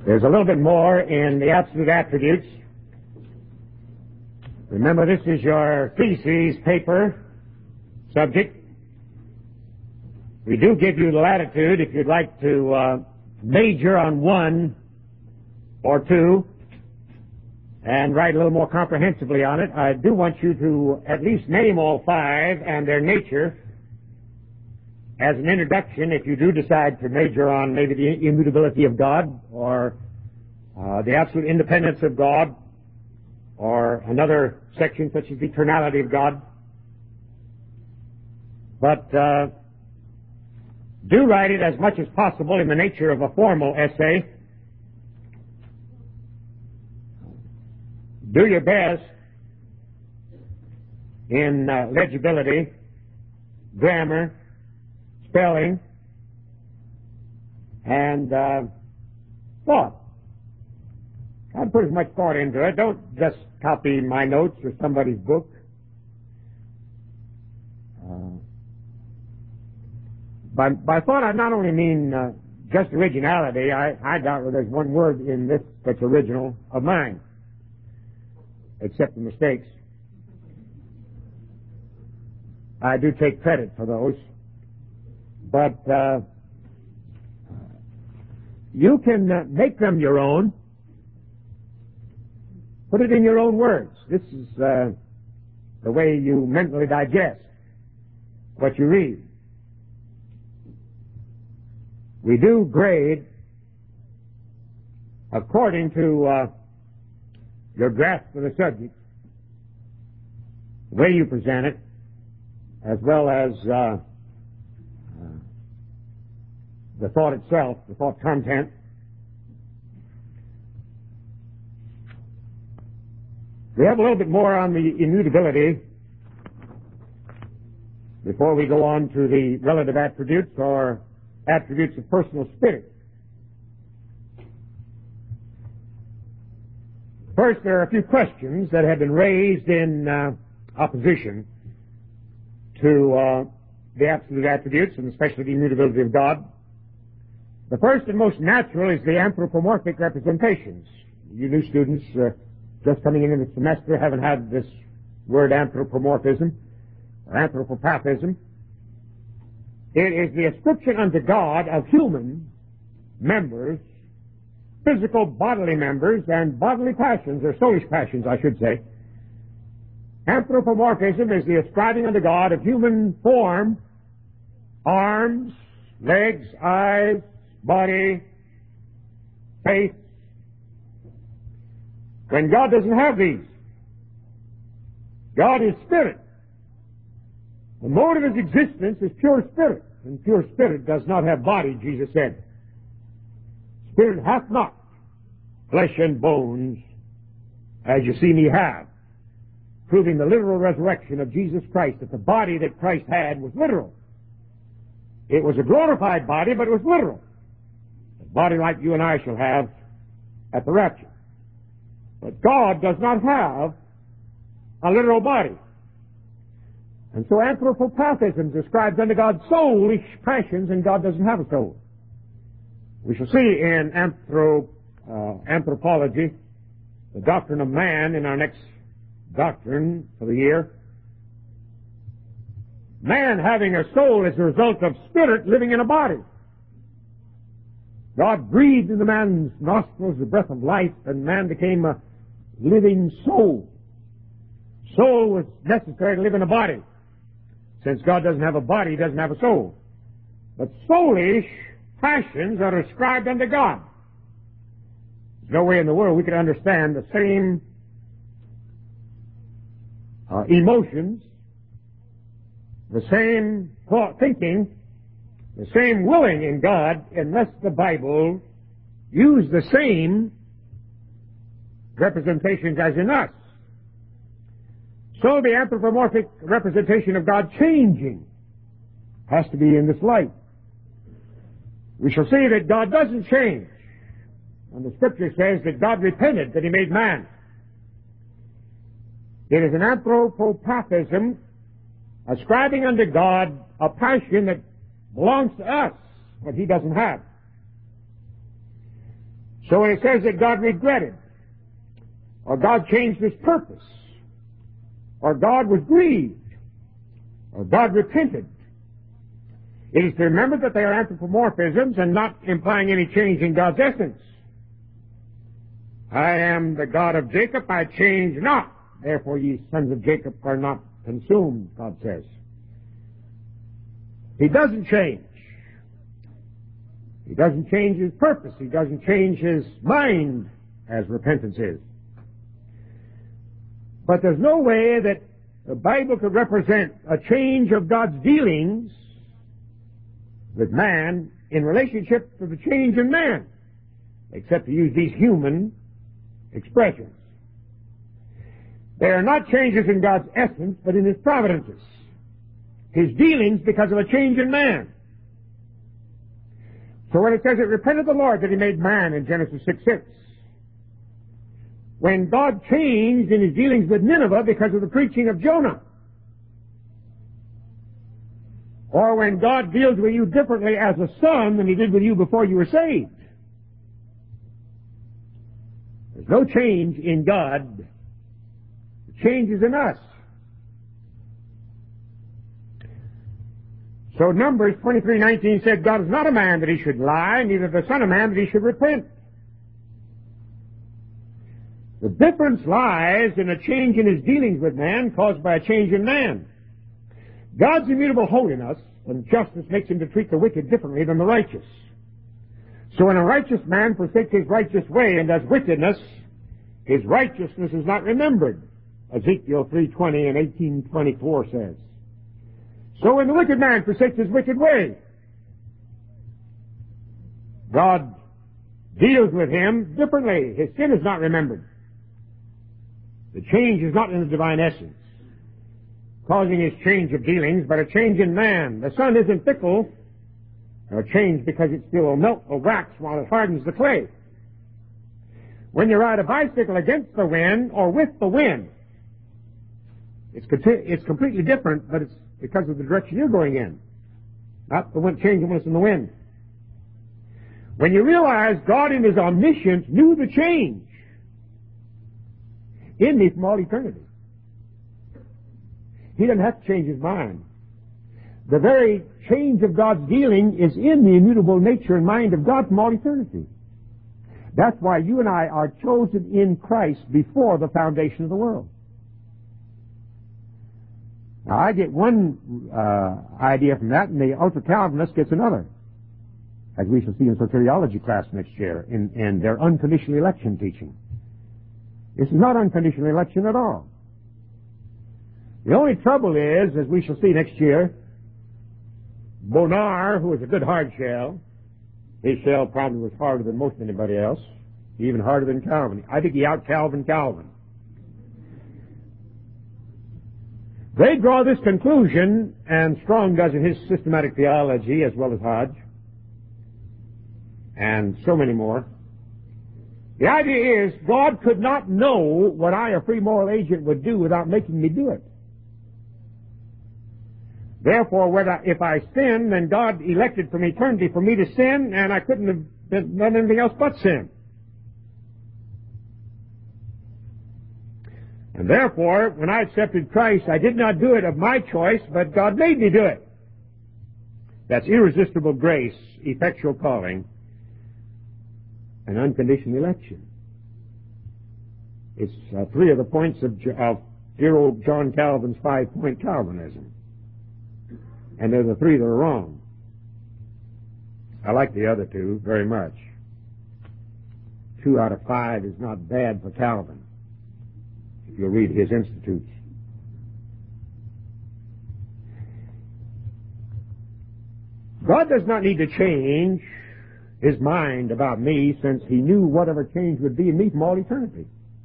There's a little bit more in the absolute attributes. Remember, this is your thesis paper subject. We do give you the latitude if you'd like to major on one or two and write a little more comprehensively on it. I do want you to at least name all five and their nature as an introduction if you do decide to major on maybe the immutability of God or the absolute independence of God or another section such as the eternality of God. But do write it as much as possible in the nature of a formal essay. Do your best in legibility, grammar, spelling, and thought. I'd put as much thought into it. Don't just copy my notes or somebody's book. By thought, I not only mean just originality. I doubt that there's one word in this that's original of mine, except the mistakes. I do take credit for those. But you can make them your own. Put it in your own words. This is the way you mentally digest what you read. We do grade according to your grasp of the subject, the way you present it, as well as the thought itself, the thought content. We have a little bit more on the immutability before we go on to the relative attributes or attributes of personal spirit. First, there are a few questions that have been raised in opposition to the absolute attributes and especially the immutability of God. The first and most natural is the anthropomorphic representations. You new students just coming in the semester haven't had this word anthropomorphism or anthropopathism. It is the ascription unto God of human members, physical bodily members, and bodily passions, or soulish passions, I should say. Anthropomorphism is the ascribing unto God of human form, arms, legs, eyes, body, face, when God doesn't have these. God is spirit. The mode of his existence is pure spirit, and pure spirit does not have body, Jesus said. Spirit hath not flesh and bones, as you see me have, proving the literal resurrection of Jesus Christ, that the body that Christ had was literal. It was a glorified body, but it was literal. A body like you and I shall have at the rapture. But God does not have a literal body. And so anthropopathism describes unto God soulish passions, and God doesn't have a soul. We shall see in anthropology, the doctrine of man, in our next doctrine for the year. Man having a soul is the result of spirit living in a body. God breathed in the man's nostrils the breath of life, and man became a living soul. Soul was necessary to live in a body. Since God doesn't have a body, he doesn't have a soul. But soulish passions are ascribed unto God. There's no way in the world we could understand the same emotions, the same thought, thinking, the same willing in God, unless the Bible used the same representations as in us. So the anthropomorphic representation of God changing has to be in this light. We shall see that God doesn't change. And the Scripture says that God repented that he made man. It is an anthropopathism ascribing unto God a passion that belongs to us, but he doesn't have. So when it says that God regretted, or God changed His purpose, or God was grieved, or God repented, it is to remember that they are anthropomorphisms and not implying any change in God's essence. I am the God of Jacob, I change not. Therefore ye sons of Jacob are not consumed, God says. He doesn't change. He doesn't change His purpose. He doesn't change His mind, as repentance is. But there's no way that the Bible could represent a change of God's dealings with man in relationship to the change in man, except to use these human expressions. They are not changes in God's essence, but in His providences. His dealings because of a change in man. So when it says it repented the Lord that He made man in Genesis 6:6, when God changed in His dealings with Nineveh because of the preaching of Jonah, or when God deals with you differently as a son than He did with you before you were saved. There's no change in God. The change is in us. So Numbers 23:19 said, God is not a man that He should lie, neither the Son of Man that He should repent. The difference lies in a change in His dealings with man caused by a change in man. God's immutable holiness and justice makes Him to treat the wicked differently than the righteous. So when a righteous man forsakes his righteous way and does wickedness, his righteousness is not remembered, Ezekiel 3:20 and 18:24 says. So when the wicked man forsakes his wicked way, God deals with him differently. His sin is not remembered. The change is not in the divine essence, causing his change of dealings, but a change in man. The sun isn't fickle, or change because it still will melt or wax while it hardens the clay. When you ride a bicycle against the wind or with the wind, it's completely different, but it's because of the direction you're going in, not the wind changing when it's in the wind. When you realize God in His omniscience knew the change in me from all eternity, He doesn't have to change His mind. The very change of God's dealing is in the immutable nature and mind of God from all eternity. That's why you and I are chosen in Christ before the foundation of the world. Now, I get one idea from that, and the ultra-Calvinist gets another, as we shall see in soteriology class next year, in their unconditional election teaching. This is not unconditional election at all. The only trouble is, as we shall see next year, Bonar, who was a good hard shell, his shell probably was harder than most anybody else, even harder than Calvin. I think he out-Calvined Calvin. They draw this conclusion, and Strong does in his systematic theology, as well as Hodge, and so many more. The idea is, God could not know what I, a free moral agent, would do without making me do it. Therefore, if I sin, then God elected from eternity for me to sin, and I couldn't have done anything else but sin. And therefore, when I accepted Christ, I did not do it of my choice, but God made me do it. That's irresistible grace, effectual calling, and unconditional election. It's three of the points of dear old John Calvin's 5-point Calvinism. And they're the three that are wrong. I like the other two very much. 2 out of 5 is not bad for Calvin, if you'll read his Institutes. God does not need to change His mind about me, since He knew whatever change would be in me from all eternity.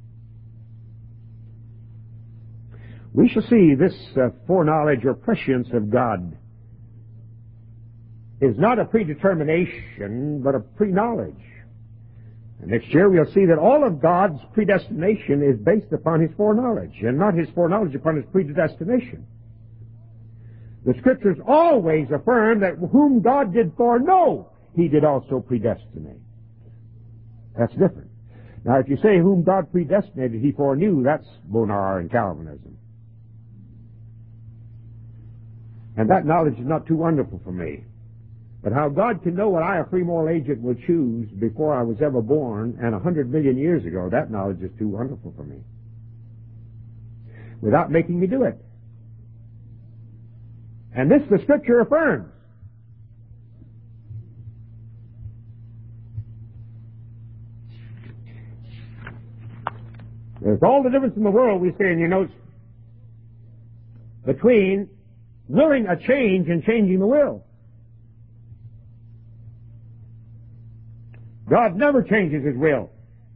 We shall see this foreknowledge or prescience of God is not a predetermination, but a pre-knowledge. And next year we'll see that all of God's predestination is based upon His foreknowledge, and not His foreknowledge upon His predestination. The Scriptures always affirm that whom God did foreknow, He did also predestinate. That's different. Now, if you say whom God predestinated, he foreknew, that's Bonar and Calvinism. And that knowledge is not too wonderful for me. But how God can know what I, a free moral agent, would choose before I was ever born and 100 million years ago, that knowledge is too wonderful for me. Without making me do it. And this the Scripture affirms. There's all the difference in the world, we say in your notes, between willing a change and changing the will. God never changes His will.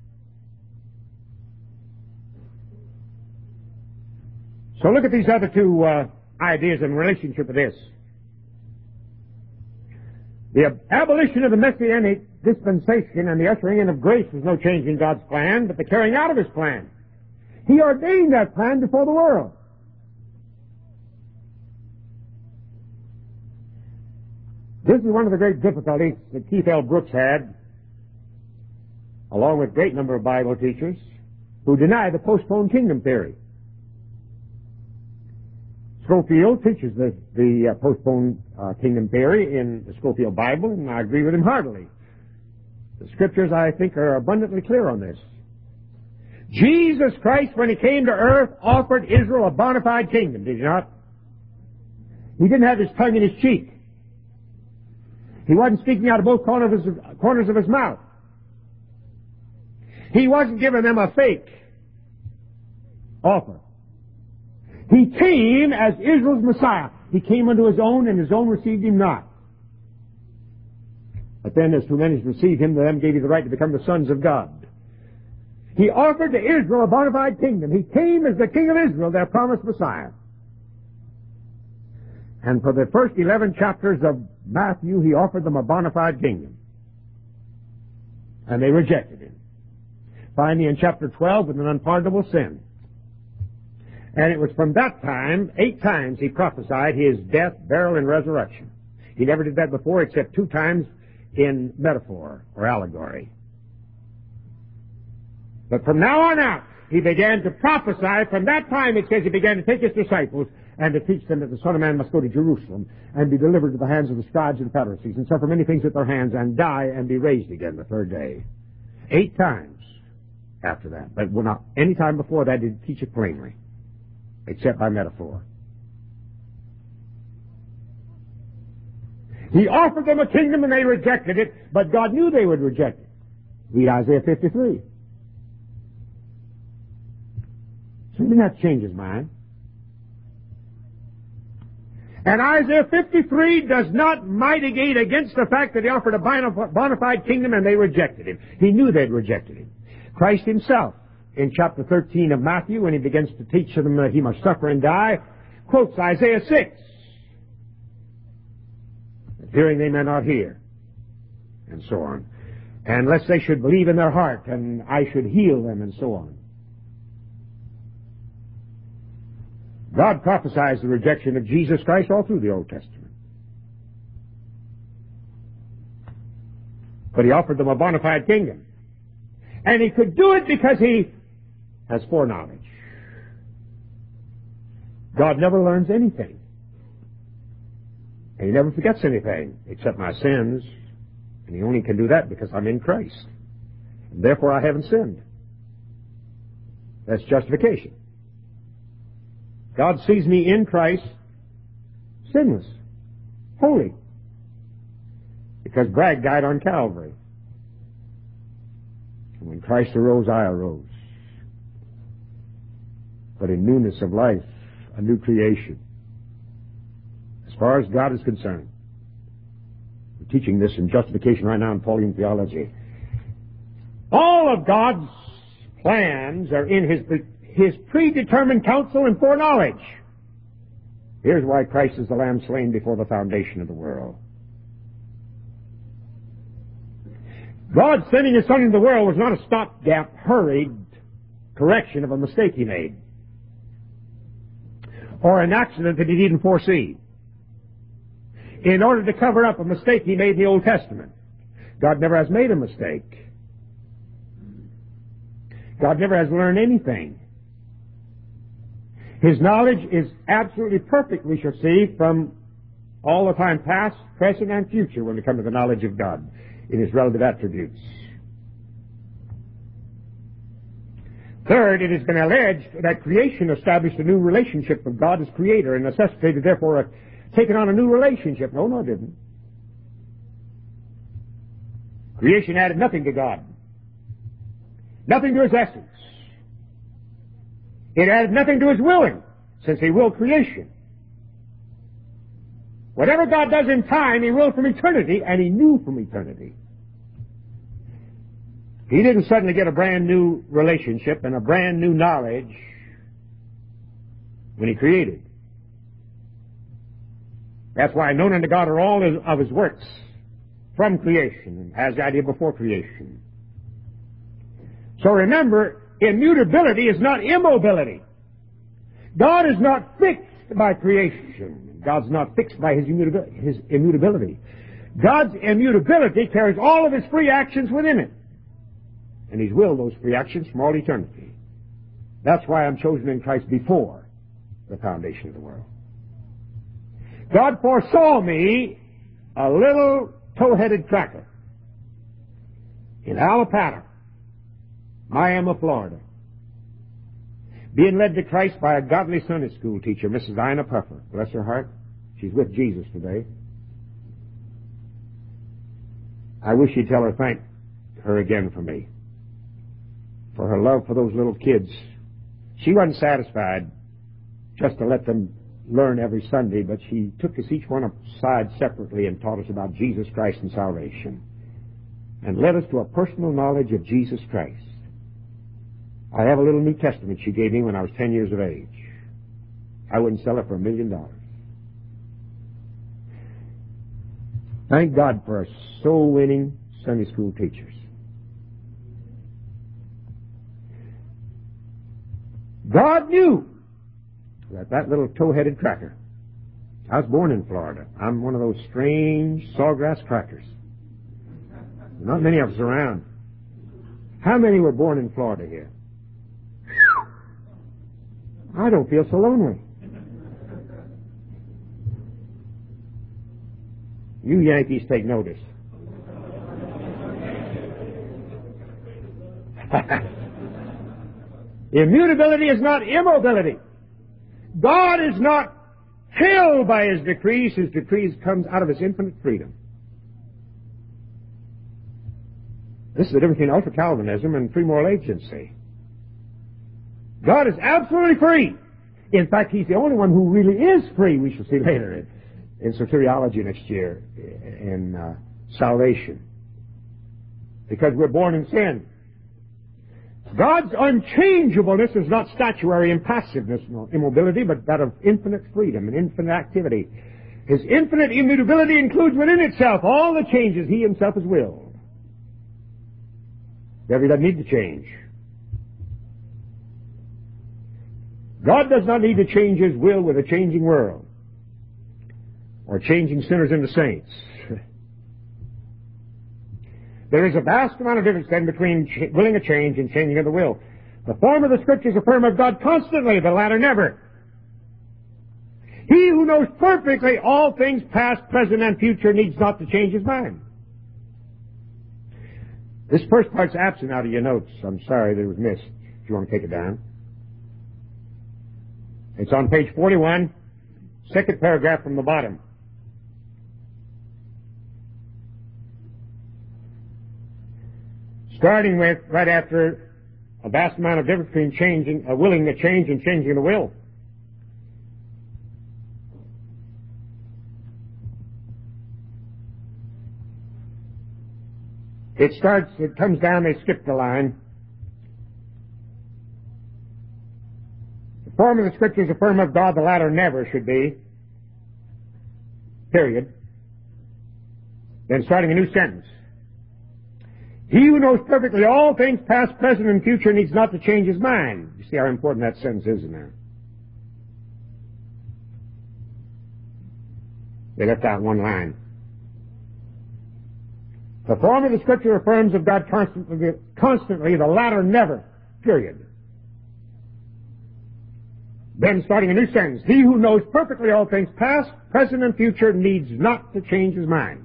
So look at these other two ideas in relationship to this. The abolition of the Messianic dispensation and the ushering in of grace was no change in God's plan, but the carrying out of His plan. He ordained that plan before the world. This is one of the great difficulties that Keith L. Brooks had, along with a great number of Bible teachers, who deny the postponed kingdom theory. Scofield teaches the postponed kingdom theory in the Scofield Bible, and I agree with him heartily. The Scriptures, I think, are abundantly clear on this. Jesus Christ, when He came to earth, offered Israel a bona fide kingdom, did He not? He didn't have His tongue in His cheek. He wasn't speaking out of both corners of His mouth. He wasn't giving them a fake offer. He came as Israel's Messiah. He came unto His own, and His own received Him not. But then, as to many as received Him, to them gave He the right to become the sons of God. He offered to Israel a bona fide kingdom. He came as the King of Israel, their promised Messiah. And for the first 11 chapters of Matthew, He offered them a bona fide kingdom. And they rejected Him. Finally, in chapter 12, with an unpardonable sin. And it was from that time, 8 times, He prophesied His death, burial, and resurrection. He never did that before, except 2 times in metaphor or allegory. But from now on out, He began to prophesy. From that time, it says, He began to take His disciples and to teach them that the Son of Man must go to Jerusalem and be delivered to the hands of the scribes and Pharisees and suffer many things at their hands and die and be raised again the 3rd day. 8 times after that. But not any time before that did He teach it plainly, except by metaphor. He offered them a kingdom and they rejected it, but God knew they would reject it. Read Isaiah 53. So He didn't have to change His mind. And Isaiah 53 does not mitigate against the fact that He offered a bona fide kingdom and they rejected Him. He knew they'd rejected Him. Christ Himself, in chapter 13 of Matthew, when He begins to teach them that He must suffer and die, quotes Isaiah 6. Hearing they may not hear, and so on. And lest they should believe in their heart, and I should heal them, and so on. God prophesies the rejection of Jesus Christ all through the Old Testament. But He offered them a bona fide kingdom. And He could do it because He has foreknowledge. God never learns anything. And He never forgets anything except my sins. And He only can do that because I'm in Christ. And therefore I haven't sinned. That's justification. God sees me in Christ, sinless, holy. Because Bragg died on Calvary. And when Christ arose, I arose. But in newness of life, a new creation. As far as God is concerned. We're teaching this in justification right now in Pauline theology. All of God's plans are in His predetermined counsel and foreknowledge. Here's why Christ is the Lamb slain before the foundation of the world. God sending His Son into the world was not a stopgap, hurried correction of a mistake He made, or an accident that He didn't foresee, in order to cover up a mistake He made in the Old Testament. God never has made a mistake. God never has learned anything. His knowledge is absolutely perfect, we shall see, from all the time past, present, and future when we come to the knowledge of God in His relative attributes. Third, it has been alleged that creation established a new relationship with God as Creator and necessitated, therefore, taking on a new relationship. No, it didn't. Creation added nothing to God. Nothing to His essence. It added nothing to His willing, since He willed creation. Whatever God does in time, He willed from eternity, and He knew from eternity. He didn't suddenly get a brand new relationship and a brand new knowledge when He created. That's why known unto God are all of His works from creation, and has the idea before creation. So remember, immutability is not immobility. God is not fixed by creation. God's not fixed by His immutability. God's immutability carries all of His free actions within it. And He's willed those free actions from all eternity. That's why I'm chosen in Christ before the foundation of the world. God foresaw me, a little tow-headed cracker, in Alapata, Miami, Florida, being led to Christ by a godly Sunday school teacher, Mrs. Ina Puffer. Bless her heart. She's with Jesus today. I wish you'd tell her thank her again for me, for her love for those little kids. She wasn't satisfied just to let them learn every Sunday, but she took us each one aside separately and taught us about Jesus Christ and salvation, and led us to a personal knowledge of Jesus Christ. I have a little New Testament she gave me when I was 10 years of age. I wouldn't sell it for $1 million. Thank God for our soul-winning Sunday school teachers. God knew that little tow-headed cracker. I was born in Florida. I'm one of those strange sawgrass crackers. Not many of us around. How many were born in Florida here? I don't feel so lonely. You Yankees take notice. Immutability is not immobility. God is not held by His decrees. His decrees comes out of His infinite freedom. This is the difference between ultra-Calvinism and free moral agency. God is absolutely free. In fact, He's the only one who really is free, we shall see later in soteriology next year, in salvation. Because we're born in sin. God's unchangeableness is not statuary impassiveness nor immobility, but that of infinite freedom and infinite activity. His infinite immutability includes within itself all the changes He Himself has willed. Therefore, He doesn't need to change. God does not need to change His will with a changing world or changing sinners into saints. There is a vast amount of difference then between willing a change and changing of the will. The form of the Scriptures affirm of God constantly, the latter never. He who knows perfectly all things past, present, and future needs not to change his mind. This first part's absent out of your notes. I'm sorry that it was missed. If you want to take it down. It's on page 41, second paragraph from the bottom. Starting with, right after, a vast amount of difference between willing to change and changing the will. It comes down, they skip the line. The form of the Scriptures affirm of God, the latter never should be. Period. Then starting a new sentence. He who knows perfectly all things past, present, and future needs not to change his mind. You see how important that sentence is in there. They left out one line. The form of the Scripture affirms of God constantly, the latter never. period. Then starting a new sentence, he who knows perfectly all things, past, present, and future, needs not to change his mind.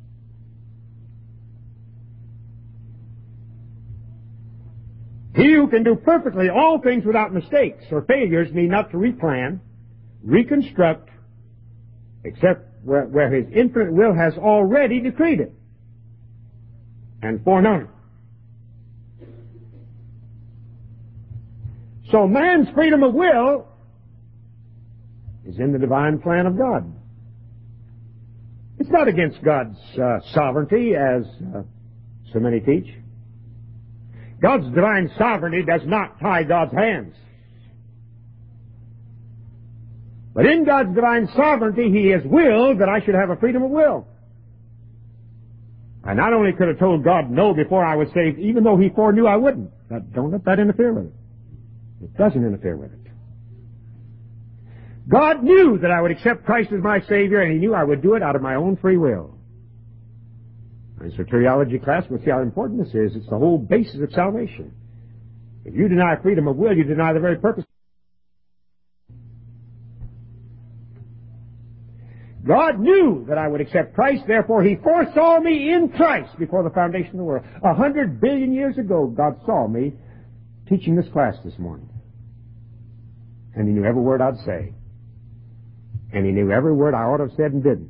He who can do perfectly all things without mistakes or failures need not to replan, reconstruct, except where his infinite will has already decreed it and foreknown it. So man's freedom of will is in the divine plan of God. It's not against God's sovereignty, as so many teach. God's divine sovereignty does not tie God's hands. But in God's divine sovereignty, He has willed that I should have a freedom of will. I not only could have told God no before I was saved, even though He foreknew I wouldn't. Don't let that interfere with it. It doesn't interfere with it. God knew that I would accept Christ as my Savior, and He knew I would do it out of my own free will. In soteriology class, we'll see how important this is. It's the whole basis of salvation. If you deny freedom of will, you deny the very purpose. God knew that I would accept Christ, therefore He foresaw me in Christ before the foundation of the world. 100 billion years ago, God saw me teaching this class this morning. And He knew every word I'd say. And He knew every word I ought to have said and didn't.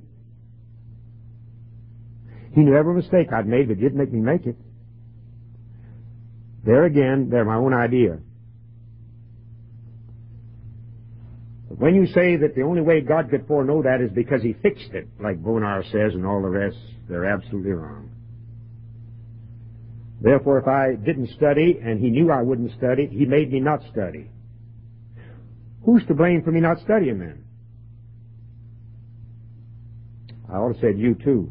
He knew every mistake I'd made that didn't make me make it. There again, they're my own idea. But when you say that the only way God could foreknow that is because He fixed it, like Bonar says and all the rest, they're absolutely wrong. Therefore, if I didn't study and He knew I wouldn't study, He made me not study. Who's to blame for me not studying then? I ought to have said you too.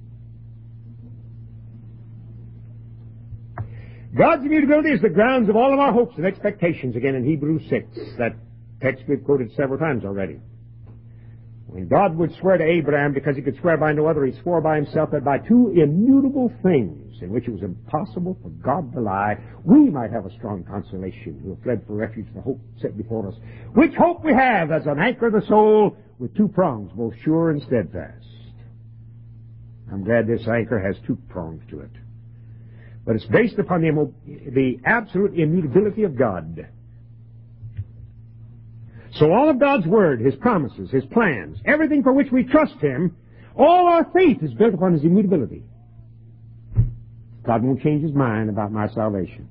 God's immutability is the grounds of all of our hopes and expectations, again in Hebrews 6. That text we've quoted several times already. When God would swear to Abraham, because He could swear by no other, He swore by Himself that by two immutable things, in which it was impossible for God to lie, we might have a strong consolation who have fled for refuge to the hope set before us. Which hope we have as an anchor of the soul with two prongs, both sure and steadfast. I'm glad this anchor has two prongs to it. But it's based upon the absolute immutability of God. So all of God's Word, His promises, His plans, everything for which we trust Him, all our faith is built upon His immutability. God won't change His mind about my salvation.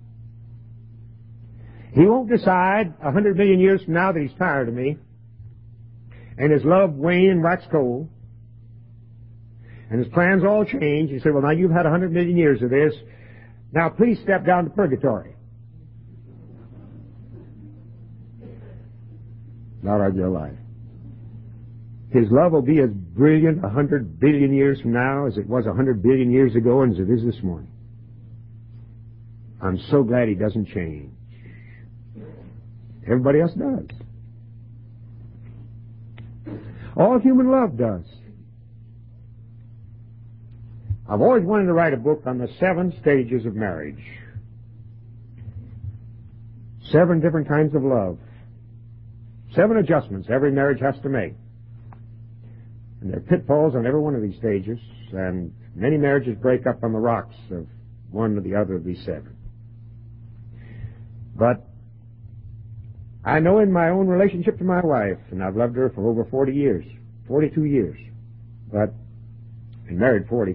He won't decide 100 million years from now that He's tired of me, and His love wane and wax cold, and His plans all change. He said, well, now you've had 100 million years of this. Now please step down to purgatory. Not of your life. His love will be as brilliant 100 billion years from now as it was 100 billion years ago and as it is this morning. I'm so glad He doesn't change. Everybody else does. All human love does. I've always wanted to write a book on the 7 stages of marriage. 7 different kinds of love. 7 adjustments every marriage has to make. And there are pitfalls on every one of these stages, and many marriages break up on the rocks of one or the other of these 7. But I know in my own relationship to my wife, and I've loved her for over 40 years, 42 years, but been married 40.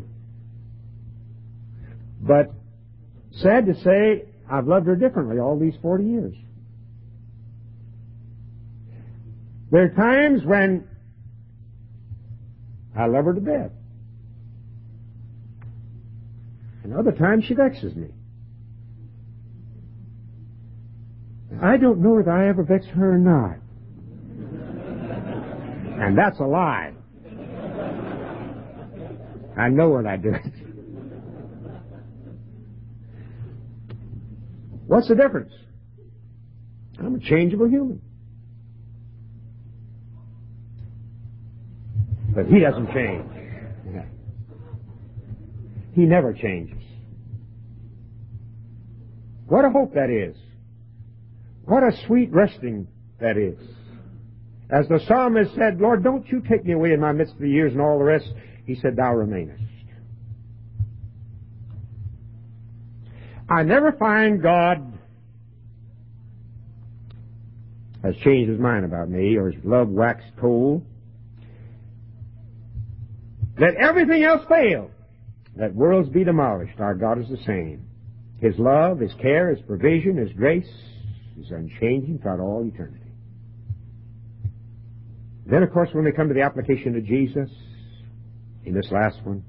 But sad to say, I've loved her differently all these 40 years. There are times when I love her to death. And other times she vexes me. I don't know if I ever vex her or not. And that's a lie. I know when I do it. What's the difference? I'm a changeable human. But He doesn't change. He never changes. What a hope that is. What a sweet resting that is. As the psalmist said, Lord, don't you take me away in my midst of the years and all the rest. He said, thou remainest. I never find God has changed his mind about me or his love waxed cold. Let everything else fail. Let worlds be demolished. Our God is the same. His love, His care, His provision, His grace is unchanging throughout all eternity. Then, of course, when we come to the application of Jesus, in this last one,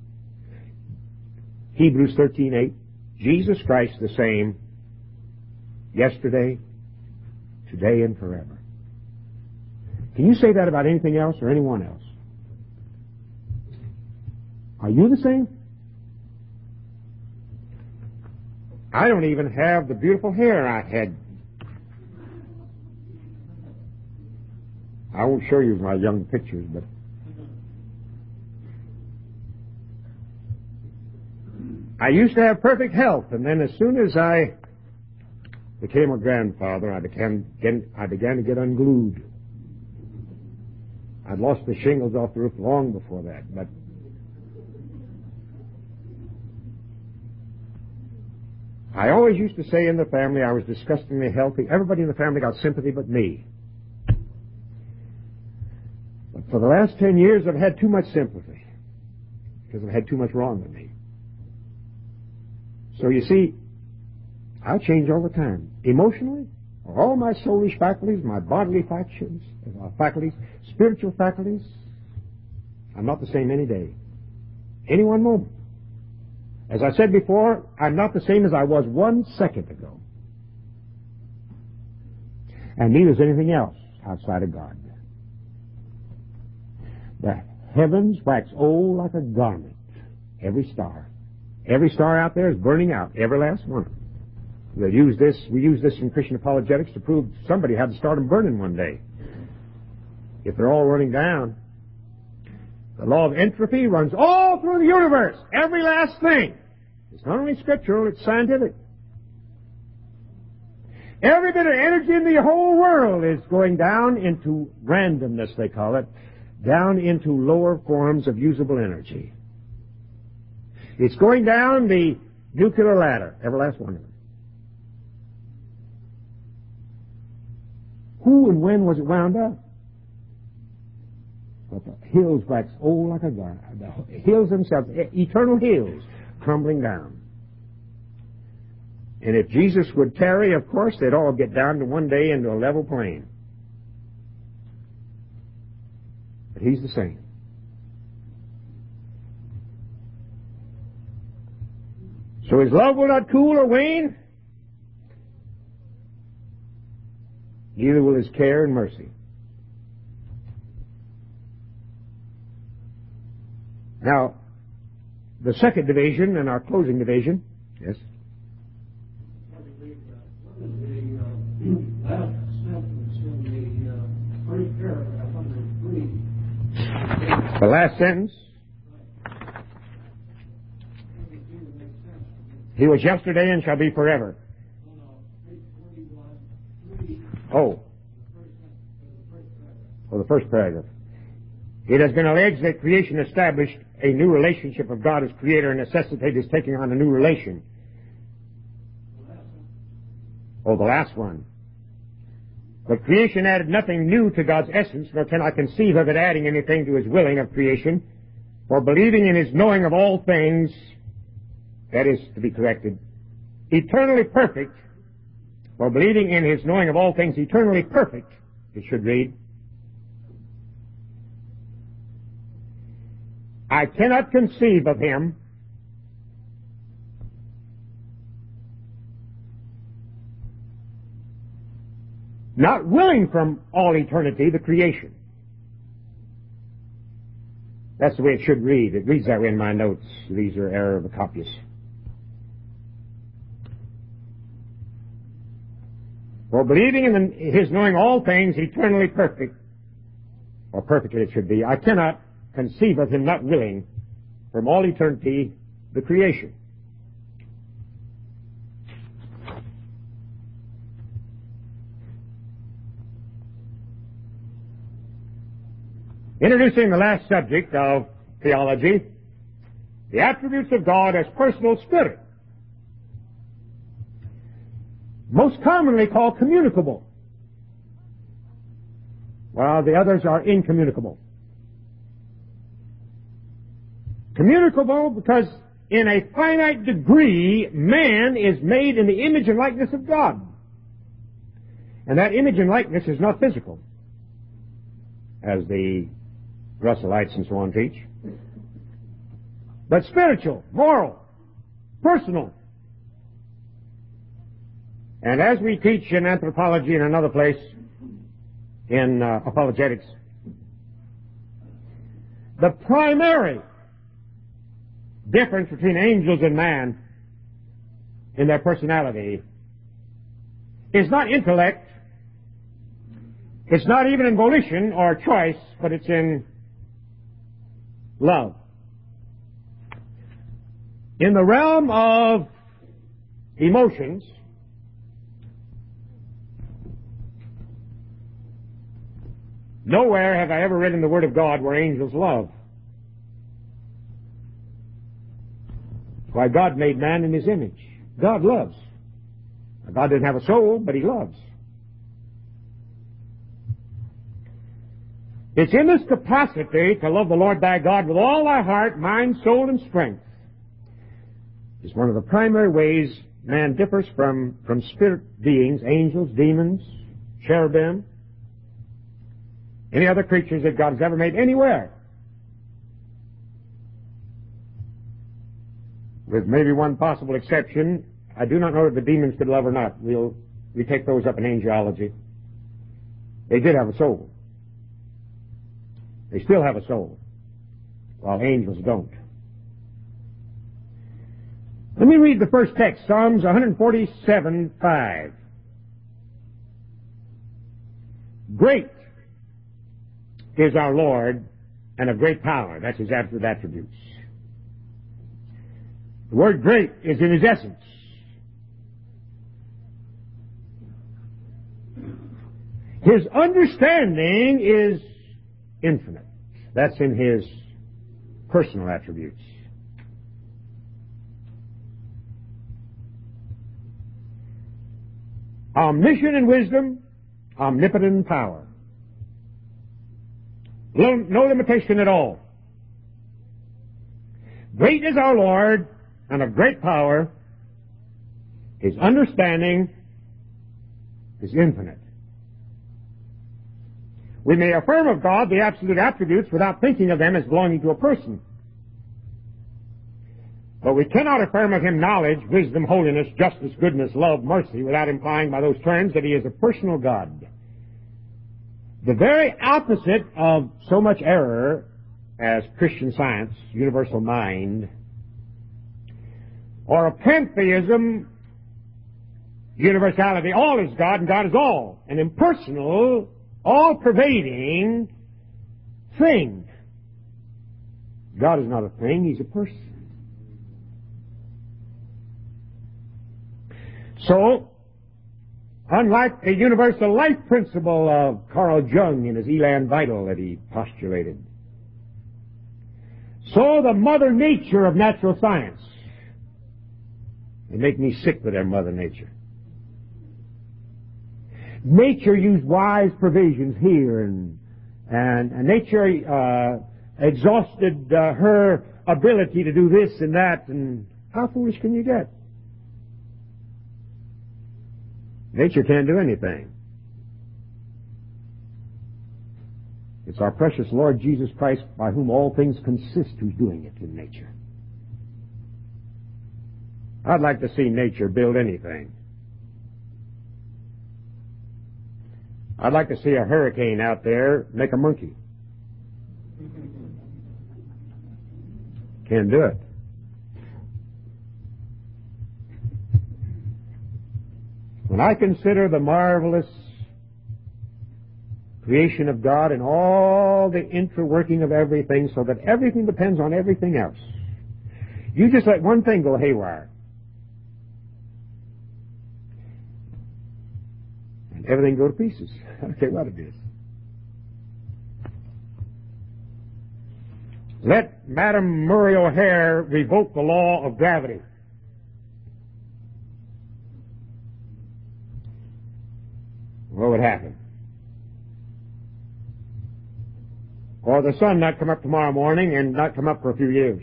Hebrews 13:8, Jesus Christ the same, yesterday, today, and forever. Can you say that about anything else or anyone else? Are you the same? I don't even have the beautiful hair I had. I won't show you my young pictures, but I used to have perfect health, and then as soon as I became a grandfather, I began to get unglued. I'd lost the shingles off the roof long before that, but I always used to say in the family I was disgustingly healthy. Everybody in the family got sympathy but me. But for the last 10 years, I've had too much sympathy because I've had too much wrong with me. So you see, I change all the time. Emotionally, all my soulish faculties, my bodily faculties, spiritual faculties, I'm not the same any day, any one moment. As I said before, I'm not the same as I was 1 second ago. And neither is anything else outside of God. The heavens wax old like a garment. Every star out there is burning out, every last one. We use this in Christian apologetics to prove somebody had to start them burning one day. If they're all running down, the law of entropy runs all through the universe, every last thing. It's not only scriptural, it's scientific. Every bit of energy in the whole world is going down into randomness, they call it, down into lower forms of usable energy. It's going down the nuclear ladder, every last one of them. Who and when was it wound up? But the hills wax old like a garment. The hills themselves, eternal hills, crumbling down. And if Jesus would tarry, of course, they'd all get down to one day into a level plain. But He's the same. So His love will not cool or wane, neither will His care and mercy. Now, the second division and our closing division, yes? Last sentence in the first paragraph under 3. The last sentence. He was yesterday and shall be forever. Oh, the first paragraph. It has been alleged that creation established a new relationship of God as Creator and necessitated His taking on a new relation. Oh, the last one. But creation added nothing new to God's essence, nor can I conceive of it adding anything to His willing of creation. For believing in His knowing of all things, that is to be corrected, eternally perfect, for believing in His knowing of all things eternally perfect, it should read, I cannot conceive of Him not willing from all eternity the creation. That's the way it should read. It reads that way in my notes. These are error of the copyists. For believing in His knowing all things eternally perfect, or perfectly it should be, I cannot conceive of Him not willing from all eternity the creation. Introducing the last subject of theology, the attributes of God as personal spirit, most commonly called communicable, while the others are incommunicable. Communicable because in a finite degree, man is made in the image and likeness of God. And that image and likeness is not physical, as the Russellites and so on teach, but spiritual, moral, personal. And as we teach in anthropology in another place, in apologetics, the primary difference between angels and man in their personality is not intellect, it's not even in volition or choice, but it's in love. In the realm of emotions, nowhere have I ever read in the Word of God where angels love. Why, God made man in His image. God loves. Now, God didn't have a soul, but He loves. It's in this capacity to love the Lord thy God with all thy heart, mind, soul, and strength. It's one of the primary ways man differs from spirit beings, angels, demons, cherubim, any other creatures that God has ever made anywhere. With maybe one possible exception, I do not know if the demons could love or not. We take those up in angelology. They did have a soul. They still have a soul, while angels don't. Let me read the first text, Psalms 147:5. Great is our Lord, and of great power. That's His absolute attributes. The word great is in His essence. His understanding is infinite. That's in His personal attributes. Omniscient in wisdom, omnipotent in power. No limitation at all. Great is our Lord, and of great power. His understanding is infinite. We may affirm of God the absolute attributes without thinking of them as belonging to a person. But we cannot affirm of Him knowledge, wisdom, holiness, justice, goodness, love, mercy, without implying by those terms that He is a personal God. The very opposite of so much error as Christian Science, universal mind, or a pantheism, universality, all is God and God is all, an impersonal, all-pervading thing. God is not a thing, He's a person. So, unlike the universal life principle of Carl Jung in his Elan Vital that he postulated, so the mother nature of natural science, they make me sick with their mother nature. Nature used wise provisions here, and nature exhausted her ability to do this and that, and how foolish can you get? Nature can't do anything. It's our precious Lord Jesus Christ, by whom all things consist, who's doing it in nature. I'd like to see nature build anything. I'd like to see a hurricane out there make a monkey. Can't do it. When I consider the marvelous creation of God and all the interworking of everything so that everything depends on everything else, you just let one thing go haywire, and everything go to pieces. I don't care what it is. Let Madame Murray O'Hare revoke the law of gravity. What would happen? Or the sun not come up tomorrow morning and not come up for a few years.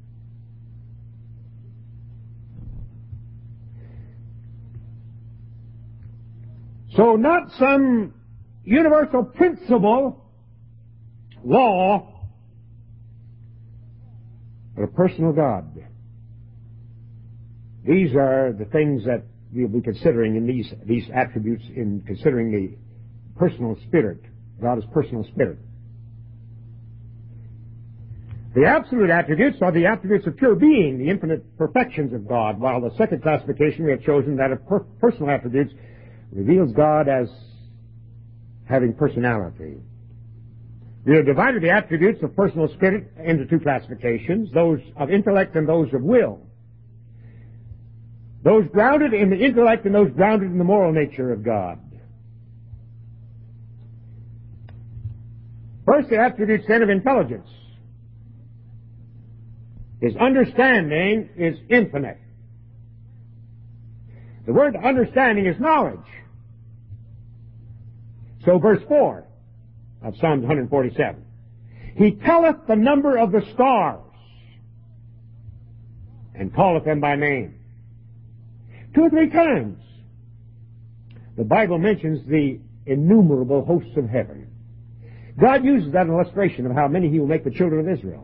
So not some universal principle, law, but a personal God. These are the things that we'll be considering in these attributes in considering the personal spirit. God is personal spirit. The absolute attributes are the attributes of pure being, the infinite perfections of God, while the second classification we have chosen, that of personal attributes, reveals God as having personality. We have divided the attributes of personal spirit into two classifications, those of intellect and those of will. Those grounded in the intellect and those grounded in the moral nature of God. First, the attributes then of intelligence. His understanding is infinite. The word understanding is knowledge. So verse 4 of Psalm 147. He telleth the number of the stars, and calleth them by name. 2 or 3 times the Bible mentions the innumerable hosts of heaven. God uses that in illustration of how many He will make the children of Israel.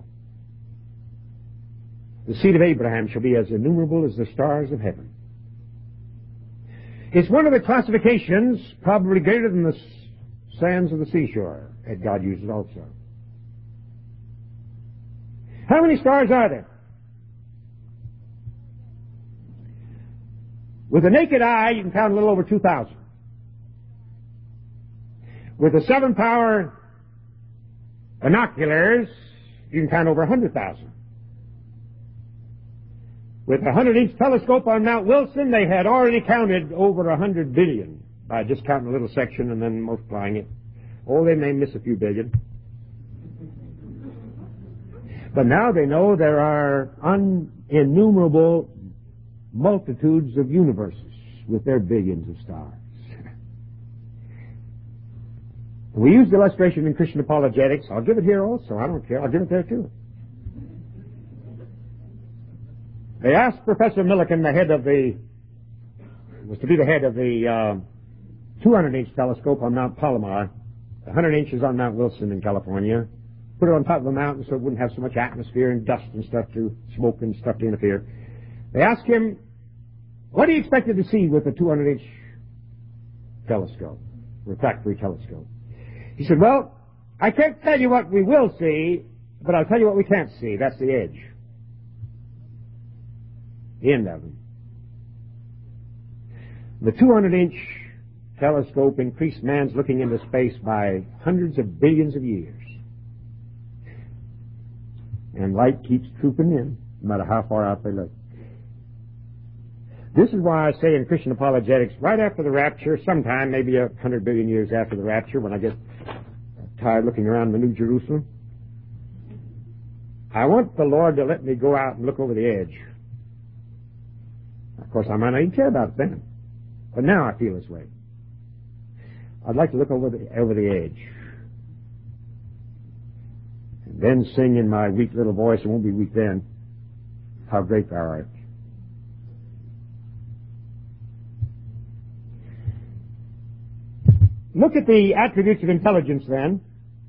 The seed of Abraham shall be as innumerable as the stars of heaven. It's one of the classifications, probably greater than the sands of the seashore, that God uses also. How many stars are there? With the naked eye, you can count a little over 2,000. With the 7-power binoculars, you can count over 100,000. With a 100-inch telescope on Mount Wilson, they had already counted over 100 billion by just counting a little section and then multiplying it. Oh, they may miss a few billion. But now they know there are innumerable multitudes of universes with their billions of stars. We use the illustration in Christian apologetics. I'll give it here also. I don't care. I'll give it there too. They asked Professor Millikan, was to be the head of the 200-inch telescope on Mount Palomar, 100 inches on Mount Wilson in California, put it on top of a mountain so it wouldn't have so much atmosphere and dust and stuff to smoke and stuff to interfere. They asked him, what do you expect to see with a 200-inch telescope, refractory telescope? He said, well, I can't tell you what we will see, but I'll tell you what we can't see. That's the edge. The end of them. The 200-inch telescope increased man's looking into space by hundreds of billions of years. And light keeps trooping in, no matter how far out they look. This is why I say in Christian apologetics, right after the rapture, sometime, maybe 100 billion years after the rapture, when I get tired looking around the New Jerusalem, I want the Lord to let me go out and look over the edge. Of course, I might not even care about it then. But now I feel this way. I'd like to look over the edge. And then sing in my weak little voice, it won't be weak then, how great thou art. Look at the attributes of intelligence then.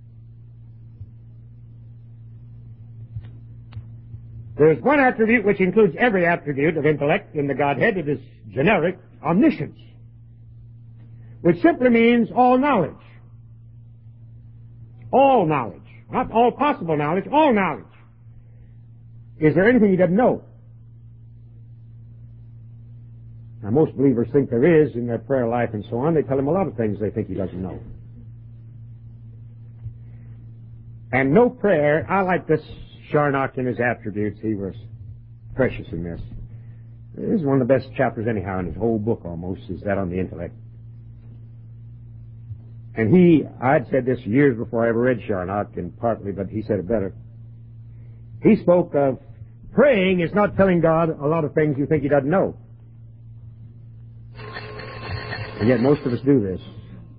There's one attribute which includes every attribute of intellect in the Godhead. It is generic omniscience, which simply means all knowledge. All knowledge. Not all possible knowledge, all knowledge. Is there anything he doesn't know? Now, most believers think there is in their prayer life and so on. They tell him a lot of things they think he doesn't know. And no prayer, I like this Charnock in his attributes. He was precious in this. This is one of the best chapters anyhow in his whole book almost, is that on the intellect. And I'd said this years before I ever read Charnock, and partly, but he said it better. He spoke of praying is not telling God a lot of things you think He doesn't know. And yet most of us do this.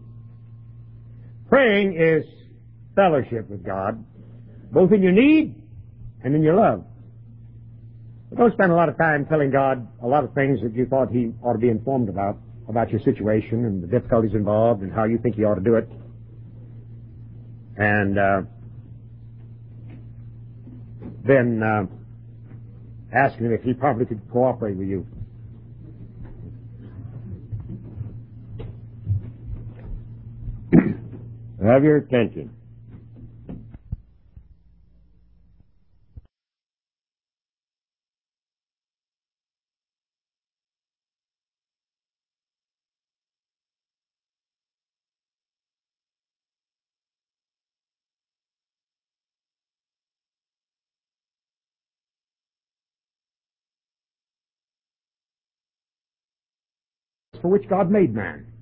Praying is fellowship with God, both in your need and in your love. But don't spend a lot of time telling God a lot of things that you thought He ought to be informed about your situation and the difficulties involved and how you think He ought to do it. And then asking Him if He probably could cooperate with you. Have your attention. For which God made man.